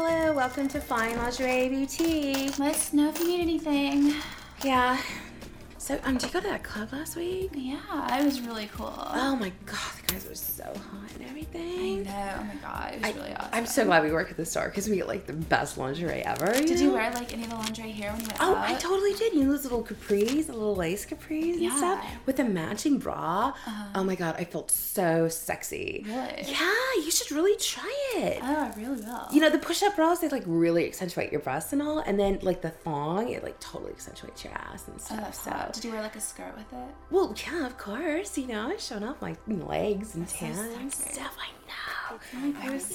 Hello, welcome to Fine Lingerie Boutique. Let us know if you need anything. Yeah. So, did you go to that club last week? Yeah, it was really cool. Oh my god, the guys were so hot and everything. I know. Oh my god, it was really awesome. I'm so glad we work at the store because we get like the best lingerie ever. Did you wear like any of the lingerie here when you went Oh, out? I totally did. You know those little capris, the little lace capris and stuff with a matching bra. Oh my god, I felt so sexy. Really? Yeah, you should really try it. Oh, I really will. You know, the push-up bras, they like really accentuate your breasts and all, and then like the thong, it like totally accentuates your ass and stuff. that's hot. Did you wear like a skirt with it? Well, yeah, of course. You know, showing off my legs and tan and sexy. stuff. I know. Oh my I was god.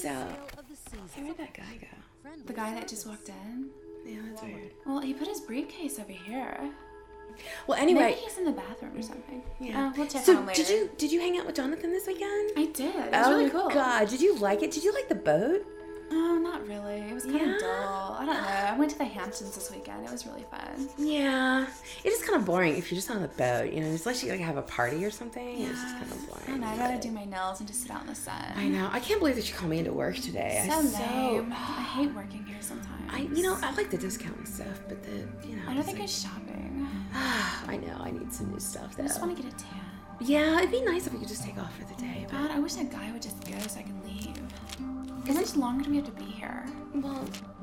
so. Where did that guy go? The guy that just walked in? Yeah, that's weird. Well, he put his briefcase over here. Well, anyway. Maybe he's in the bathroom or something. Yeah. We'll check So on him later. did you hang out with Jonathan this weekend? I did. It was really cool. Oh god, did you like it? Did you like the boat? Oh, not really. It was kind Yeah? of dull. I don't know. I went to the Hamptons this weekend. It was really fun. Yeah. It is kind of boring if you're just on the boat, you know, unless you like have a party or something. It's just kind of boring. I don't know. I'd rather do my nails and just sit out in the sun. I know. I can't believe that you called me into work today. So lame. I hate working here sometimes. I like the discount and stuff, but I don't think I'm shopping. I know. I need some new stuff though. I just want to get a tan. Yeah, it'd be nice if we could just take off for the day. But God, I wish that guy would just go so I can leave. How much longer do we have to be here? well,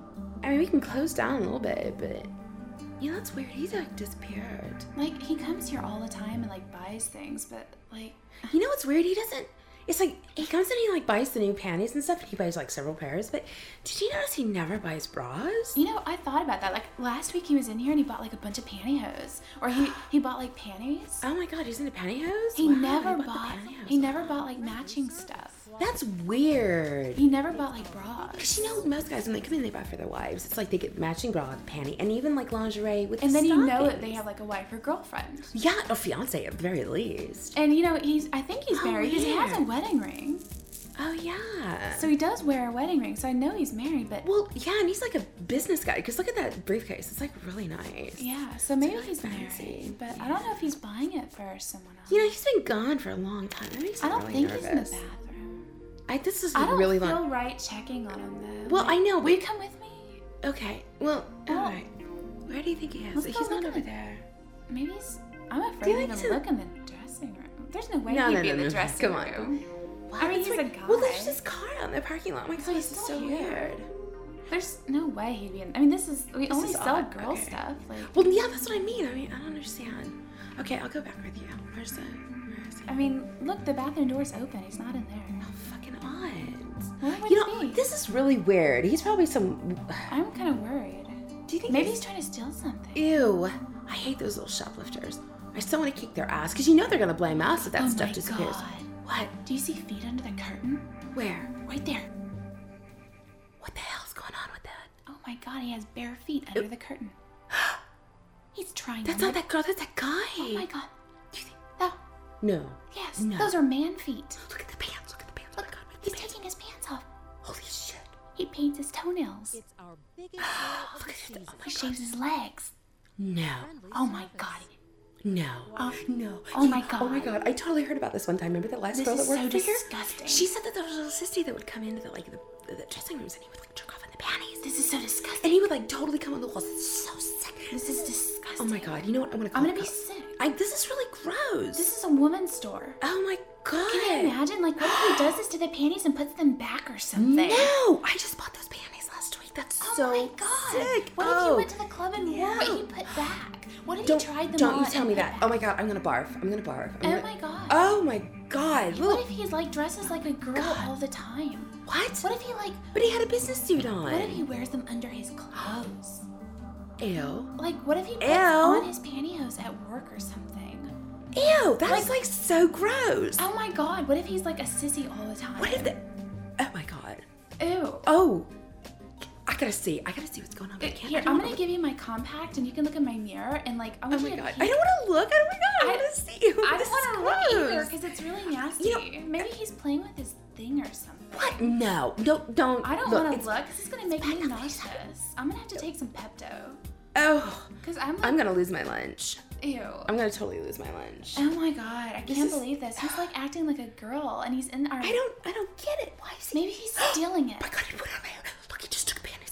I mean, we can close down a little bit, but you know, that's weird. He's like disappeared. Like, he comes here all the time and like buys things, but like... You know what's weird? He doesn't. It's like he comes in and he like buys the new panties and stuff, and he buys like several pairs. But did you notice he never buys bras? You know, I thought about that. Like, last week he was in here and he bought like a bunch of pantyhose. Or he bought like panties. Oh my god, he's into pantyhose. He Wow, never the bought... pantyhose. He never bought like matching stuff. That's weird. He never bought like bras. Because you know, most guys when they come in, they buy for their wives. It's like they get matching bra, panty, and even like lingerie with. And then you know that stockings. they have like a wife or girlfriend. Yeah, a fiance at the very least. And you know, I think he's married because he has a weird. wedding ring. Oh yeah. So he does wear a wedding ring, so I know he's married, but... Well, yeah, and he's like a business guy. Because look at that briefcase; it's like really nice. Yeah, so maybe really he's fancy. married, but I don't know if he's buying it for someone else. You know, he's been gone for a long time. That makes me I don't really think nervous. he's in the bathroom. This is I don't really feel long. right checking on him though. Well, I know, Will you but come with me? okay. Well, Oh. all right. Where do you think he is? Let's go He's not look over in the- there. Maybe he's... I'm Do afraid you to think even he's in- look in the dressing room. There's no way No, he'd no, be no, in the no. dressing Come on. room. What? I mean, That's he's a weird. guy. Well, there's this car out in the parking lot. Oh my god, So this he's is still so here. weird. There's no way he'd be in... I mean, we only is sell odd. girl Okay. stuff. Like, Well, yeah, that's what I mean. I don't understand. Okay, I'll go back with you. Where is he? I mean, look, the bathroom door's open. He's not in there. Oh, fucking odd. Where would You he know, be? this is really weird. He's probably some. I'm kind of worried. Do you think Maybe he's trying to steal something. Ew. I hate those little shoplifters. I still want to kick their ass because you know they're gonna blame us if that Oh stuff my disappears. God. What? Do you see feet under the curtain? Where? Right there. What the hell's going on with that? Oh my god, he has bare feet under the curtain. He's trying That's to... not that girl. That's that guy. Oh my god. Do you think? Oh, No. yes. No. Those are man feet. Look at the pants. Look at the pants. Look, oh my god. he's taking his pants off. Holy shit. He paints his toenails. It's our biggest sale of Look the at season. it. Oh my He god. shaves his legs. No. Oh my god. No. No. Oh my Oh my God. god. I totally heard about this one time. Remember that last This girl that is worked so for here? disgusting. She said that there was a little sissy that would come into the dressing rooms and he would like jerk off in the panties. This is so disgusting. And he would like totally come on the walls. It's so sick. This is disgusting. Oh my god. You know what? I'm gonna call I'm gonna the be cops. sick. This is really gross. This is a woman's store. Oh my god. Can you imagine? Like, what if he does this to the panties and puts them back or something? No! I just bought those panties last week. That's Oh so my god. sick. What if he went to the club and wore what he put back? What if he tried them on? Don't you tell and me put that. back? Oh my god, I'm gonna barf. I'm gonna barf. Oh my god. Oh my god. What if he's like dresses like a girl all the time? What? What if he like... But he had a business suit on. What if he wears them under his clothes? Ew. Like, what if he puts Ew. on his pantyhose at work or something? Ew, that's like so gross. Oh my god, what if he's like a sissy all the time? What if the... Oh my god. Ew. Oh. I gotta see what's going on. I can't. Here, I don't I'm wanna gonna give you my compact and you can look in my mirror and like, I Oh want my you to god. peek. I don't want to look. Oh my god. I I- want to see you. I This don't is want to look either gross. because it's really nasty. You know- Maybe he's playing with his thing or something. What? No. Don't. I don't look, want to it's- look because it's gonna make me nauseous. I'm gonna have to take some Pepto. Oh. Because I'm like, I'm gonna lose my lunch. ew. I'm gonna totally lose my lunch. Oh my god, I This can't is- believe this. He's like acting like a girl and he's in our... I don't get it. Why is he? Maybe he's stealing it. Oh my god, he put it on my hair. Look, he just took a panty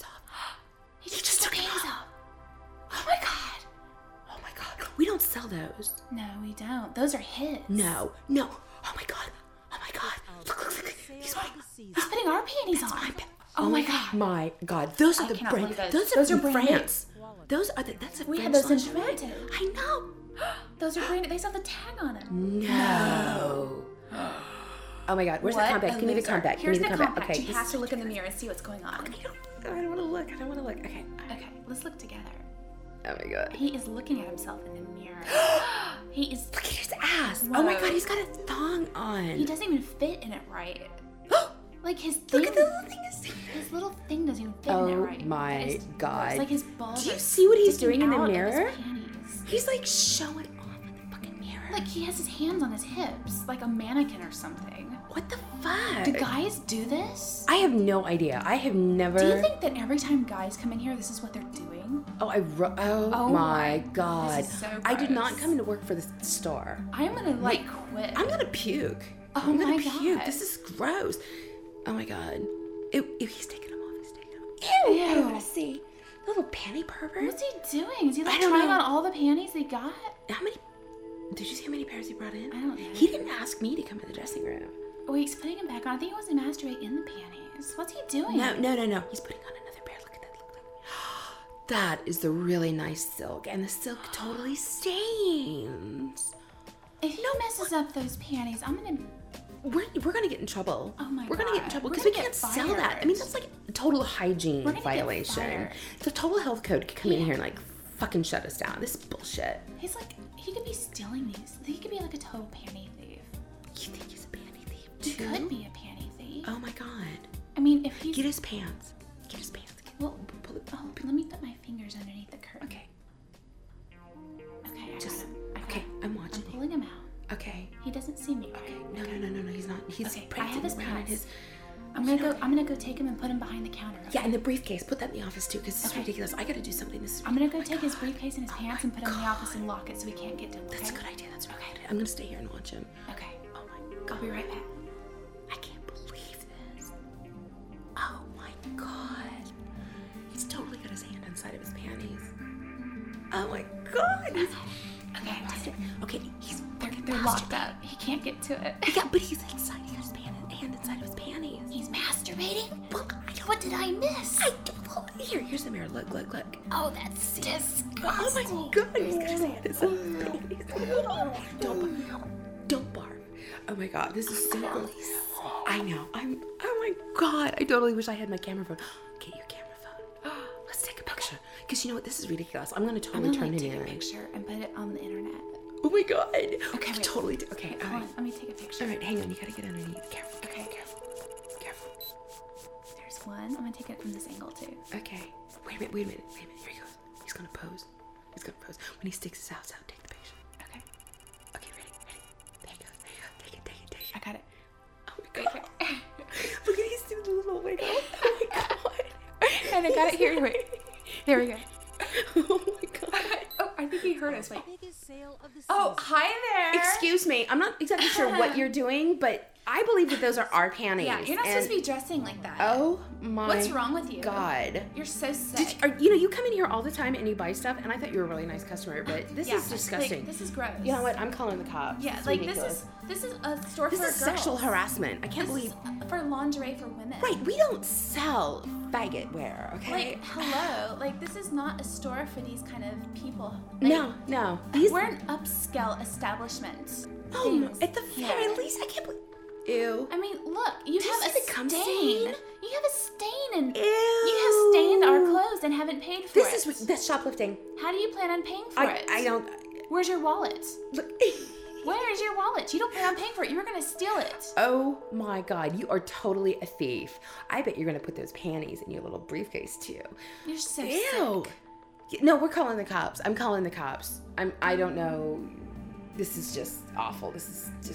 sell those. No, we don't. Those are his. No. Oh my god. Look. He's putting our panties on. Oh my god. Those are the cannot brand. believe Those those are are from branded. France. Those are that's a We had French those in lingerie. Toronto. I know. Those are branded. They still have the tag on them. No. Oh my god. Where's the What compact? a Give me the loser. compact. Here's Give me the the compact. Okay. She has to look in the mirror and see what's going on. I don't want to look. Okay. Okay, let's look together. Oh my god. He is looking at himself in the mirror. He is. Look at his ass. Oh my Whoa. god, he's got a thong on. He doesn't even fit in it right. Like his thing. Look at the little thing. His little thing doesn't even fit in it right. Oh my It's god. like his balls. Do you are see what he's sticking doing in the out of his mirror? panties. He's like showing off in the fucking mirror. Like he has his hands on his hips, like a mannequin or something. What the fuck? Do guys do this? I have no idea. I have never. Do you think that every time guys come in here, this is what they're doing? Oh my god. This is so I did not gross. come into work for the store. I'm gonna quit. I'm gonna puke. Oh I'm gonna my puke. God. This is gross. Oh my god. If he's taking them off, he's taking them off. Ew. I Ew. don't want to see. Little panty pervert. What's he doing? Is he like I don't trying know. on all the panties they got? How many? Did you see how many pairs he brought in? I don't know. He didn't ask me to come in the dressing room. Wait, he's putting them back on. I think he wants to masturbate in the panties. What's he doing? No. He's putting on another pair. Look at that. Look. That is the really nice silk, and the silk totally stains. If he messes up those panties, I'm gonna. We're gonna get in trouble. Oh my We're gonna get in God. trouble We're because we gonna can't get sell that. I mean, that's like a total hygiene We're gonna get violation. fired. The total health code could come in here and like fucking shut us down. This is bullshit. He's like, he could be stealing these. He could be like a total panty thief. You think he's a panty thief He too? could be a panty thief. Oh my god. I mean, if he's. Get his pants. Well, let me put my fingers underneath the curtain. Okay. Okay, I Just got him. I got okay. him. I'm I'm watching you. pulling him out. Okay. He doesn't see me, right? No. He's not. He's Okay, I prancing have his around in pants. his. I'm gonna go take him and put him behind the counter. Okay? Yeah, in the briefcase. Put that in the office too, because this is Okay. ridiculous. I gotta do something. This is. I'm gonna go take his briefcase and his pants and put him in the office and lock it so we can't get to him. That's a okay? good idea. That's a really good idea. I'm gonna stay here and watch him. Okay. Oh my god. I'll be right back. I can't believe this. Oh my god. He's totally got his hand inside of his panties. Oh my god. Okay, I did it. Okay, he's They're locked up. He can't get to it. Yeah, but he's inside. He got his hand inside of his panties. He's masturbating? What did I miss? Here's the mirror. Look. Oh, that's disgusting. Oh my god, he's got his hand inside his panties. Don't barf. Oh my god, this is so gross. I know. Oh my god, I totally wish I had my camera phone. Get your camera phone. Let's take a picture. Because you know what? This is ridiculous. I'm gonna I'm totally gonna turn like, it take a in. picture and put it on the internet. Oh my god. Okay, We wait. totally do. Okay, Hold alright. on, let me take a picture. Alright, hang on. You gotta get underneath. Careful. Okay. Careful. There's one. I'm gonna take it from this angle too. Okay. Wait a minute. Here he goes. He's gonna pose. When he sticks his ass out, take the picture. Okay, Okay, ready? There you go. Take it. I got it. Oh my god. Look at he's doing the little wiggle. Oh my god. And I got it here. Wait. There we go. Oh my god. Oh, I think he heard us. Wait. Biggest sale of the Oh, season. hi there. Excuse me. I'm not exactly sure what you're doing, but I believe that those are our panties. Yeah, you're not supposed to be dressing like that. Oh my. What's wrong with you? God. You're so sick. You come in here all the time and you buy stuff, and I thought you were a really nice customer, but this Yeah, is disgusting. Like, this is gross. You know what? I'm calling the cops. Yeah, It's like ridiculous. this is a store This for is girls. sexual harassment. I can't This believe. is for lingerie for women. Right, we don't sell faggot wear, okay? Like, hello. Like, this is not a store for these kind of people. no. These. We're an upscale establishment. Oh, Things at the very here. least, I can't believe. Ew. I mean, look, you Do you have see a the cum stain. stain? You have a stain, and Ew. you have stained our clothes and haven't paid for This it. is that's shoplifting. How do you plan on paying for it? I don't. Where's your wallet? Look. Where is your wallet? You don't plan on paying for it. You were gonna steal it. Oh my god, you are totally a thief. I bet you're gonna put those panties in your little briefcase too. You're so Ew. sick. No, we're calling the cops. I'm calling the cops. I don't know. This is just awful. This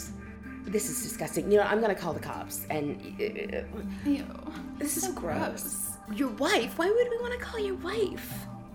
is disgusting. You know, I'm gonna call the cops. And Ew. this is So gross. Your wife? Why would we want to call your wife?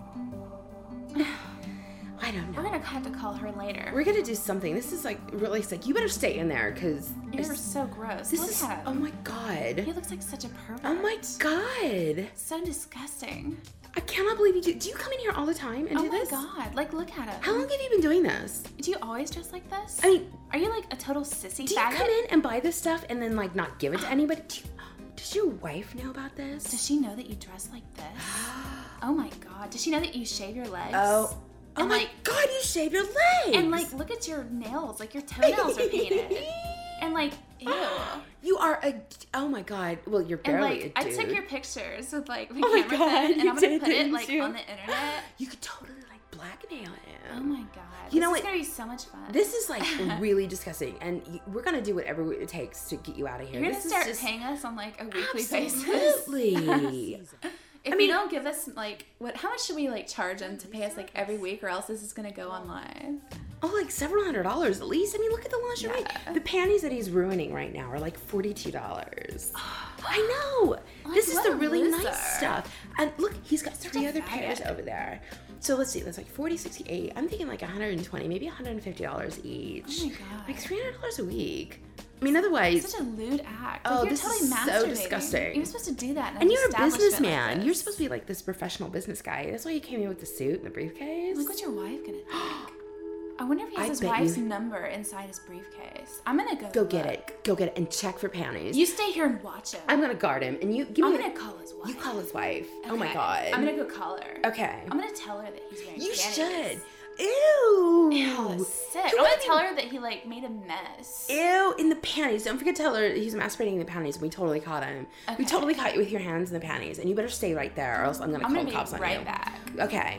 I don't know. We're gonna have to call her later. We're gonna do something. This is like really sick. You better stay in there, cause You're so gross. this Look is. at him. Oh my god. He looks like such a pervert. Oh my god. So disgusting. I cannot cannot believe you do. Do you come in here all the time and do this? Oh my God. Like, look at him. How long have you been doing this? Do you always dress like this? I mean, are you like a total sissy do you faggot? come in and buy this stuff and then like not give it to anybody? Does your wife know about this? Does she know that you dress like this? Oh my God. Does she know that you shave your legs? Oh And my God, you shave your legs. And like, look at your nails. Like, your toenails are painted. And like, ew. You are oh my God. Well, you're And barely like, a dude. I took your pictures with like the my camera God, thing, and you I'm gonna did, put it didn't like you? on the internet. You could totally like blackmail him. Oh my God. You know This what? is gonna be so much fun. This is like really disgusting, and we're gonna do whatever it takes to get you out of here. You're gonna This start is just paying us on like a weekly basis. absolutely. If you don't give us like how much should we like charge them to pay us like every week, or else this is gonna go online? Oh, like several $100s at least. I mean, look at the lingerie. Yeah. The panties that he's ruining right now are like $42. I know. This is what the a really loser. nice stuff. And look, he's got 3 a other faggot. pairs over there. So let's see. That's like 40, 68. I'm thinking like 120, maybe $150 each. Oh my God. Like $300 a week. I mean, otherwise. Such a lewd act. Oh, Like, you're this totally is so masturbating. disgusting. You're supposed to do that. In And an you're a establishment businessman. Like You're this. supposed to be like this professional business guy. That's why you came here with the suit and the briefcase. Look, what's your wife gonna think? I wonder if he has I his bet wife's you- number inside his briefcase. I'm gonna go. Go get look. it. Go get it and check for panties. You stay here and watch him. I'm gonna guard him, and you give I'm me. gonna call his wife. You call his wife. Oh my Okay. God. I'm gonna go call her. Okay. I'm gonna tell her that he's wearing You panties. should. Ew. Ew, that's sick. You I'm gonna wouldn't tell her that he like made a mess. Ew, in the panties. Don't forget to tell her he's masturbating in the panties. We totally caught him. We Okay. totally caught you with your hands in the panties, and you better stay right there, or else I'm gonna call the cops be on right you. back. Okay.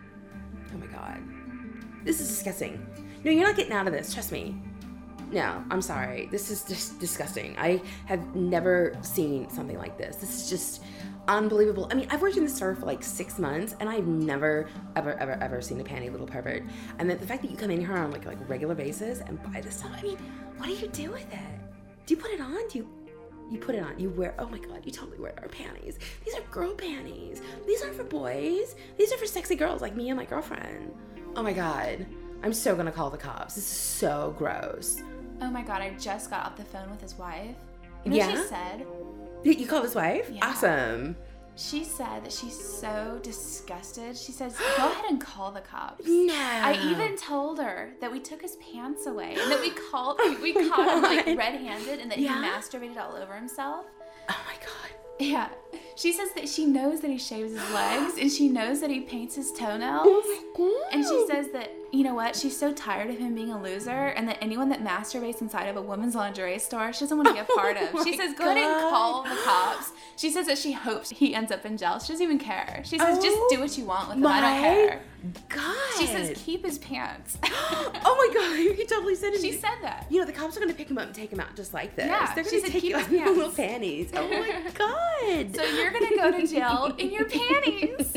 Oh my God. This is disgusting. No, you're not getting out of this. Trust me. No, I'm sorry. This is just disgusting. I have never seen something like this. This is just unbelievable. I mean, I've worked in the store for like 6 months, and I've never, ever seen a panty little pervert. And then the fact that you come in here on like a regular basis and buy this stuff. I mean, what do you do with it? Do you put it on? You put it on. You wear. Oh my God! You totally wear our panties. These are girl panties. These aren't for boys. These are for sexy girls like me and my girlfriend. Oh my God! I'm so gonna call the cops. This is so gross. Oh my God, I just got off the phone with his wife. You know what Yeah? she said? You called his wife? Yeah. Awesome. She said that she's so disgusted. She says, go ahead and call the cops. No. I even told her that we took his pants away and that we caught him like God. red-handed and that Yeah? he masturbated all over himself. Oh my God. Yeah. She says that she knows that he shaves his legs and she knows that he paints his toenails. Oh And she says that, you know what, she's so tired of him being a loser and that anyone that masturbates inside of a women's lingerie store, she doesn't want to be a part of. Oh She my says, go ahead and God. call the cops. She says that she hopes he ends up in jail. She doesn't even care. She says, just do what you want with him. I don't care. God. She says, keep his pants. Oh my God. He totally said it. She said that. You know, the cops are going to pick him up and take him out just like this. Yeah, They're she going to said, take "Keep you his out in your little pants." panties. Oh my God. So you're going to go to jail in your panties.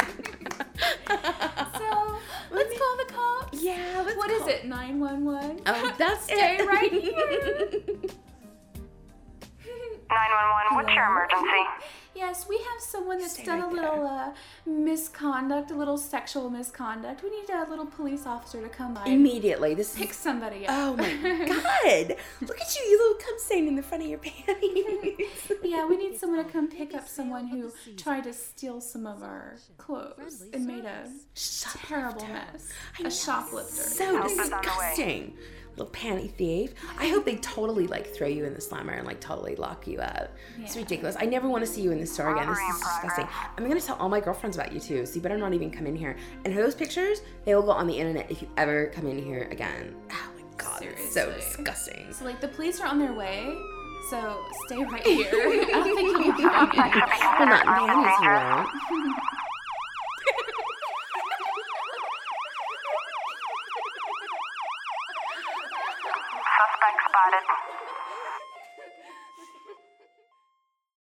So let's call the cops. Yeah, let's What call. is it, 911? Oh, that's Stay it. right here. 911, what's your emergency? Yes, we have someone that's Stay done right a little misconduct, a little sexual misconduct. We need a little police officer to come by and Immediately. This pick is. somebody up. Oh my God. Look at you, you little cum stain in the front of your panties. Yeah, we need someone to come pick up someone who tried to steal some of our clothes and made a terrible mess. I know. A shoplifter. So Help is on the way. disgusting. Little panty thief. I hope they totally like throw you in the slammer and like totally lock you up. It's Yeah. ridiculous. I never want to see you in this store again. This Robbery is in progress. disgusting. I'm gonna tell all my girlfriends about you too, so you better not even come in here. And those pictures, they will go on the internet if you ever come in here again. Oh my God, it's so Seriously. disgusting. So, like, the police are on their way, so stay right here. I don't think you'll be coming in. Well, not in panties, you won't. Suspect spotted.